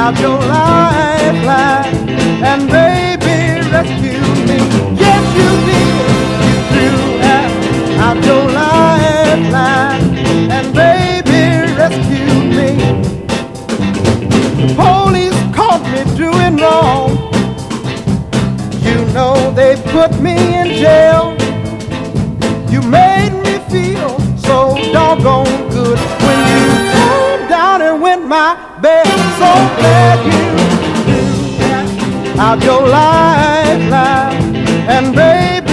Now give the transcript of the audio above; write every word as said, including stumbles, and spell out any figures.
out your lifeline, and baby, rescue me. Yes, you did. You threw out your lifeline, and baby, rescue me. The police caught me doing wrong. You know they put me in jail. You made me feel so doggone good when you came down and went my bed. So glad you threw out your lifeline, and baby,